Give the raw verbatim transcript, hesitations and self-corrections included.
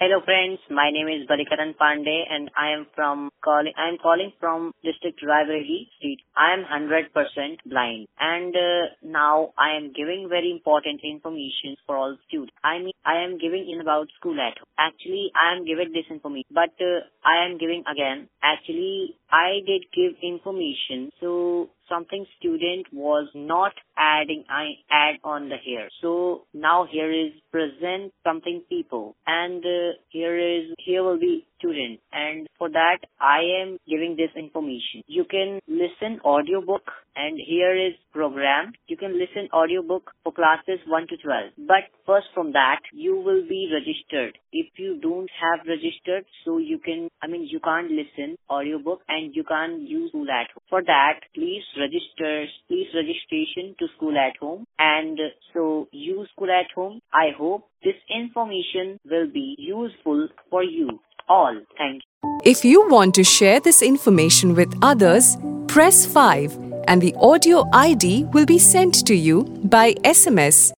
Hello friends, my name is Balikaran Pandey and I am from calling I am calling from district Raebareli street. I am one hundred percent blind and uh, now I am giving very important information for all students. I mean I am giving in about school at home. Actually I am giving this information but uh, I am giving again. Actually I did give information so something student was not adding I add on the here. So now here is present something people and uh, here is here will be student and for that I am giving this information. You can listen audiobook and here is program. You can listen audiobook for classes one to twelve. But first from that you will be registered. If you don't have registered so you can I mean you can't listen audiobook and you can't use school at home. For that please register please registration to school at home and so use school at home. I hope this information will be useful for you all. Thank you. If you want to share this information with others, press five and the audio I D will be sent to you by S M S